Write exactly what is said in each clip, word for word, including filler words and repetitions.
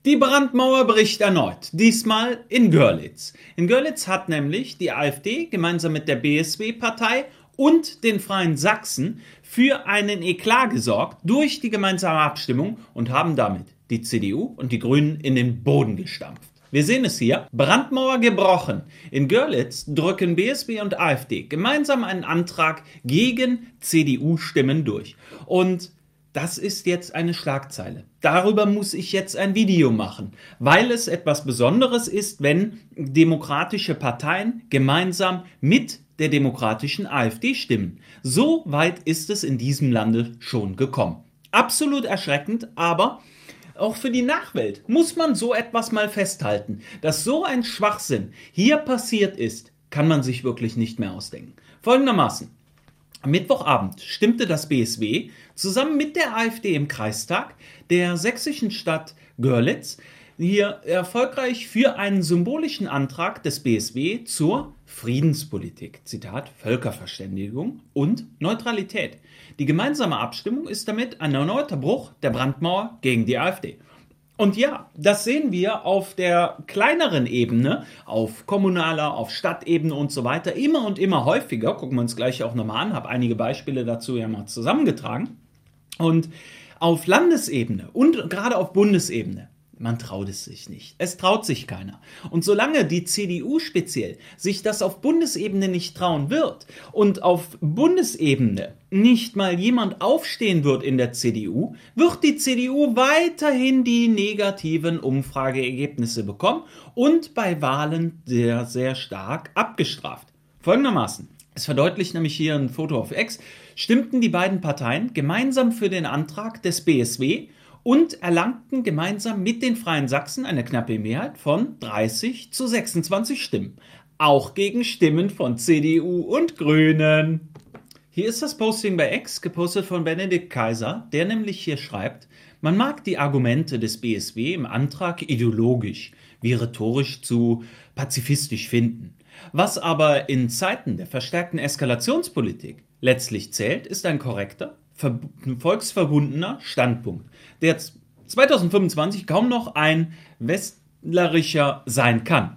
Die Brandmauer bricht erneut, diesmal in Görlitz. In Görlitz hat nämlich die AfD gemeinsam mit der B S W-Partei und den Freien Sachsen für einen Eklat gesorgt durch die gemeinsame Abstimmung und haben damit die C D U und die Grünen in den Boden gestampft. Wir sehen es hier, Brandmauer gebrochen. In Görlitz drücken B S W und AfD gemeinsam einen Antrag gegen C D U-Stimmen durch. Und das ist jetzt eine Schlagzeile. Darüber muss ich jetzt ein Video machen, weil es etwas Besonderes ist, wenn demokratische Parteien gemeinsam mit der demokratischen AfD stimmen. So weit ist es in diesem Lande schon gekommen. Absolut erschreckend, aber auch für die Nachwelt muss man so etwas mal festhalten. Dass so ein Schwachsinn hier passiert ist, kann man sich wirklich nicht mehr ausdenken. Folgendermaßen. Am Mittwochabend stimmte das B S W zusammen mit der AfD im Kreistag der sächsischen Stadt Görlitz hier erfolgreich für einen symbolischen Antrag des B S W zur Friedenspolitik, Zitat, Völkerverständigung und Neutralität. Die gemeinsame Abstimmung ist damit ein erneuter Bruch der Brandmauer gegen die AfD. Und ja, das sehen wir auf der kleineren Ebene, auf kommunaler, auf Stadtebene und so weiter, immer und immer häufiger. Gucken wir uns gleich auch nochmal an, habe einige Beispiele dazu ja mal zusammengetragen. Und auf Landesebene und gerade auf Bundesebene, man traut es sich nicht. Es traut sich keiner. Und solange die C D U speziell sich das auf Bundesebene nicht trauen wird und auf Bundesebene nicht mal jemand aufstehen wird in der C D U, wird die C D U weiterhin die negativen Umfrageergebnisse bekommen und bei Wahlen sehr, sehr stark abgestraft. Folgendermaßen. Es verdeutlicht nämlich hier ein Foto auf X, stimmten die beiden Parteien gemeinsam für den Antrag des B S W und erlangten gemeinsam mit den Freien Sachsen eine knappe Mehrheit von dreißig zu sechsundzwanzig Stimmen. Auch gegen Stimmen von C D U und Grünen. Hier ist das Posting bei X, gepostet von Benedikt Kaiser, der nämlich hier schreibt, man mag die Argumente des B S W im Antrag ideologisch wie rhetorisch zu pazifistisch finden. Was aber in Zeiten der verstärkten Eskalationspolitik letztlich zählt, ist ein korrekter, volksverbundener Standpunkt, der zweitausendfünfundzwanzig kaum noch ein westlerischer sein kann.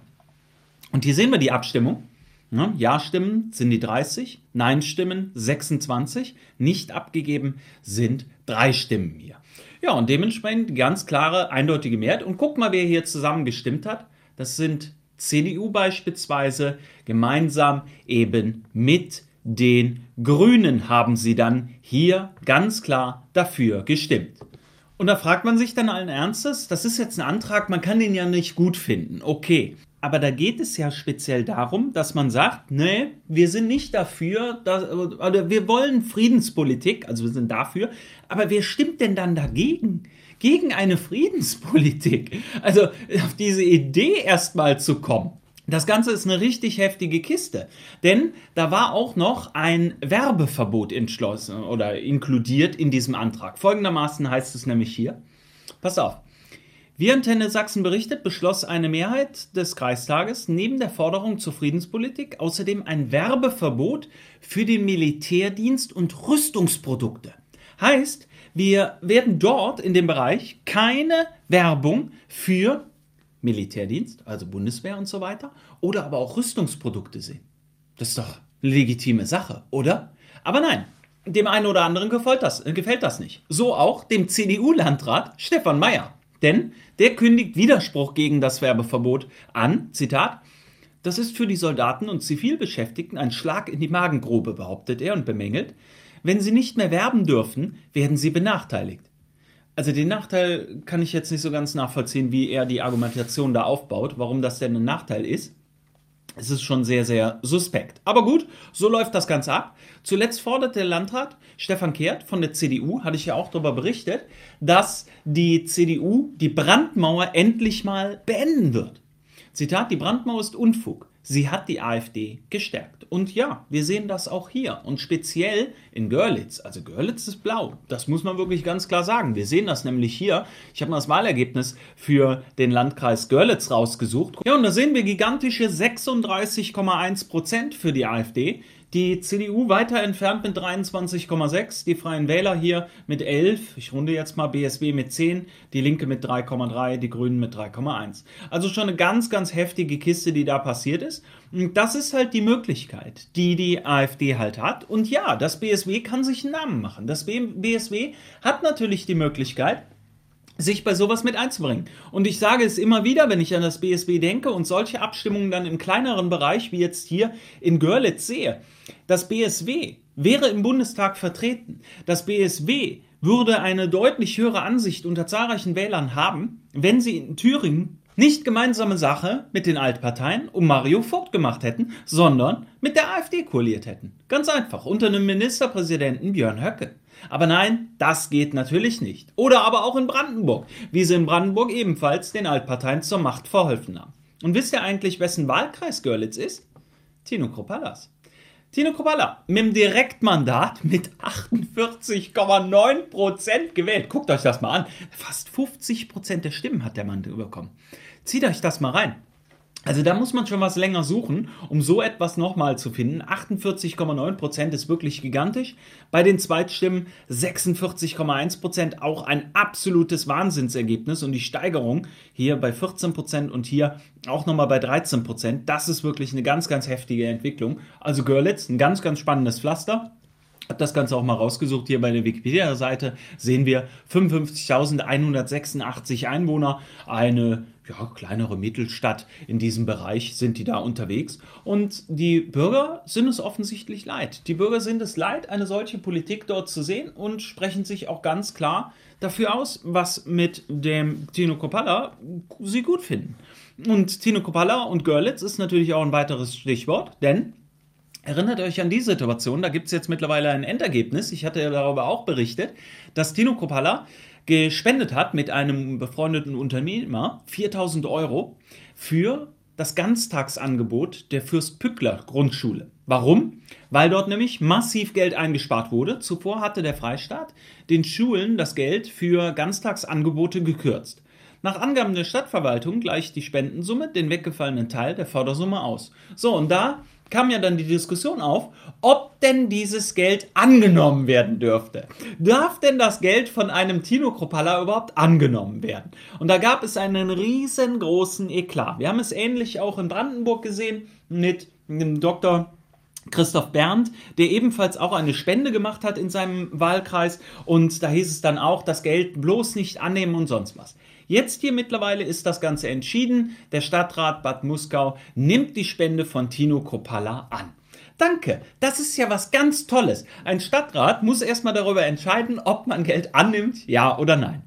Und hier sehen wir die Abstimmung. Ja-Stimmen sind die dreißig, Nein-Stimmen sechsundzwanzig, nicht abgegeben sind drei Stimmen hier. Ja, und dementsprechend die ganz klare, eindeutige Mehrheit. Und guck mal, wer hier zusammen gestimmt hat. Das sind C D U beispielsweise, gemeinsam eben mit den Grünen haben sie dann hier ganz klar dafür gestimmt. Und da fragt man sich dann allen Ernstes, das ist jetzt ein Antrag, man kann den ja nicht gut finden, okay. Aber da geht es ja speziell darum, dass man sagt, nee, wir sind nicht dafür, dass, oder wir wollen Friedenspolitik, also wir sind dafür, aber wer stimmt denn dann dagegen? Gegen eine Friedenspolitik? Also auf diese Idee erstmal zu kommen. Das Ganze ist eine richtig heftige Kiste, denn da war auch noch ein Werbeverbot entschlossen oder inkludiert in diesem Antrag. Folgendermaßen heißt es nämlich hier, pass auf, wie Antenne Sachsen berichtet, beschloss eine Mehrheit des Kreistages neben der Forderung zur Friedenspolitik außerdem ein Werbeverbot für den Militärdienst und Rüstungsprodukte. Heißt, wir werden dort in dem Bereich keine Werbung für Militärdienst, also Bundeswehr und so weiter, oder aber auch Rüstungsprodukte sehen. Das ist doch eine legitime Sache, oder? Aber nein, dem einen oder anderen gefällt das, äh, gefällt das nicht. So auch dem C D U-Landrat Stefan Mayer. Denn der kündigt Widerspruch gegen das Werbeverbot an, Zitat, das ist für die Soldaten und Zivilbeschäftigten ein Schlag in die Magengrube, behauptet er und bemängelt, wenn sie nicht mehr werben dürfen, werden sie benachteiligt. Also den Nachteil kann ich jetzt nicht so ganz nachvollziehen, wie er die Argumentation da aufbaut, warum das denn ein Nachteil ist. Es ist schon sehr, sehr suspekt. Aber gut, so läuft das Ganze ab. Zuletzt fordert der Landrat Stefan Kehrt von der C D U, hatte ich ja auch darüber berichtet, dass die C D U die Brandmauer endlich mal beenden wird. Zitat, die Brandmauer ist Unfug. Sie hat die AfD gestärkt. Und ja, wir sehen das auch hier. Und speziell in Görlitz. Also Görlitz ist blau. Das muss man wirklich ganz klar sagen. Wir sehen das nämlich hier. Ich habe mal das Wahlergebnis für den Landkreis Görlitz rausgesucht. Ja, und da sehen wir gigantische sechsunddreißig Komma eins Prozent für die AfD. Die C D U weiter entfernt mit dreiundzwanzig Komma sechs, die Freien Wähler hier mit elf, ich runde jetzt mal, B S W mit zehn, die Linke mit drei Komma drei, die Grünen mit drei Komma eins. Also schon eine ganz, ganz heftige Kiste, die da passiert ist. Und das ist halt die Möglichkeit, die die AfD halt hat. Und ja, das B S W kann sich einen Namen machen. Das B S W hat natürlich die Möglichkeit, sich bei sowas mit einzubringen. Und ich sage es immer wieder, wenn ich an das B S W denke und solche Abstimmungen dann im kleineren Bereich, wie jetzt hier in Görlitz sehe, das B S W wäre im Bundestag vertreten. Das B S W würde eine deutlich höhere Ansicht unter zahlreichen Wählern haben, wenn sie in Thüringen nicht gemeinsame Sache mit den Altparteien um Mario Vogt gemacht hätten, sondern mit der AfD koaliert hätten. Ganz einfach, unter einem Ministerpräsidenten Björn Höcke. Aber nein, das geht natürlich nicht. Oder aber auch in Brandenburg, wie sie in Brandenburg ebenfalls den Altparteien zur Macht verholfen haben. Und wisst ihr eigentlich, wessen Wahlkreis Görlitz ist? Tino Kropallas. Tino Kropalla mit dem Direktmandat mit achtundvierzig Komma neun Prozent gewählt. Guckt euch das mal an. Fast fünfzig Prozent der Stimmen hat der Mann bekommen. Zieht euch das mal rein. Also da muss man schon was länger suchen, um so etwas nochmal zu finden. achtundvierzig Komma neun Prozent ist wirklich gigantisch. Bei den Zweitstimmen sechsundvierzig Komma eins Prozent, auch ein absolutes Wahnsinnsergebnis. Und die Steigerung hier bei vierzehn Prozent und hier auch nochmal bei dreizehn Prozent. Das ist wirklich eine ganz, ganz heftige Entwicklung. Also Görlitz, ein ganz, ganz spannendes Pflaster. Ich habe das Ganze auch mal rausgesucht. Hier bei der Wikipedia-Seite sehen wir fünfundfünfzigtausendeinhundertsechsundachtzig Einwohner, eine ja, kleinere Mittelstadt in diesem Bereich sind die da unterwegs. Und die Bürger sind es offensichtlich leid. Die Bürger sind es leid, eine solche Politik dort zu sehen und sprechen sich auch ganz klar dafür aus, was mit dem Tino Kropalla sie gut finden. Und Tino Kropalla und Görlitz ist natürlich auch ein weiteres Stichwort, denn erinnert euch an die Situation, da gibt es jetzt mittlerweile ein Endergebnis. Ich hatte ja darüber auch berichtet, dass Tino Kropalla gespendet hat mit einem befreundeten Unternehmer viertausend Euro für das Ganztagsangebot der Fürst-Pückler-Grundschule. Warum? Weil dort nämlich massiv Geld eingespart wurde. Zuvor hatte der Freistaat den Schulen das Geld für Ganztagsangebote gekürzt. Nach Angaben der Stadtverwaltung gleicht die Spendensumme den weggefallenen Teil der Fördersumme aus. So, und da kam ja dann die Diskussion auf, ob denn dieses Geld angenommen werden dürfte. Darf denn das Geld von einem Tino Kropalla überhaupt angenommen werden? Und da gab es einen riesengroßen Eklat. Wir haben es ähnlich auch in Brandenburg gesehen mit dem Doktor Christoph Berndt, der ebenfalls auch eine Spende gemacht hat in seinem Wahlkreis. Und da hieß es dann auch, das Geld bloß nicht annehmen und sonst was. Jetzt hier mittlerweile ist das Ganze entschieden. Der Stadtrat Bad Muskau nimmt die Spende von Tino Kropalla an. Danke, das ist ja was ganz Tolles. Ein Stadtrat muss erstmal darüber entscheiden, ob man Geld annimmt, ja oder nein.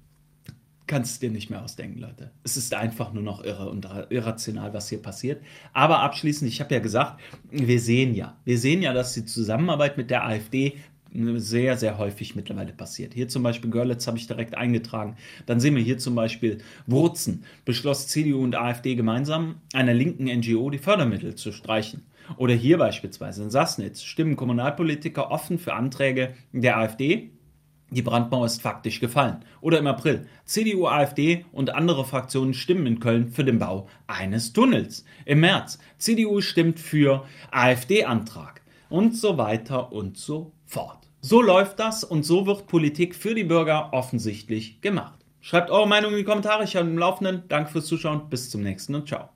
Kannst du dir nicht mehr ausdenken, Leute. Es ist einfach nur noch irre und irrational, was hier passiert. Aber abschließend, ich habe ja gesagt, wir sehen ja, wir sehen ja, dass die Zusammenarbeit mit der AfD sehr, sehr häufig mittlerweile passiert. Hier zum Beispiel Görlitz habe ich direkt eingetragen. Dann sehen wir hier zum Beispiel Wurzen. Beschloss C D U und AfD gemeinsam, einer linken N G O die Fördermittel zu streichen. Oder hier beispielsweise in Sassnitz stimmen Kommunalpolitiker offen für Anträge der AfD. Die Brandmauer ist faktisch gefallen. Oder im April, C D U, AfD und andere Fraktionen stimmen in Köln für den Bau eines Tunnels. Im März, C D U stimmt für AfD-Antrag. Und so weiter und so fort. So läuft das und so wird Politik für die Bürger offensichtlich gemacht. Schreibt eure Meinung in die Kommentare, ich halte im Laufenden. Danke fürs Zuschauen, bis zum nächsten und ciao.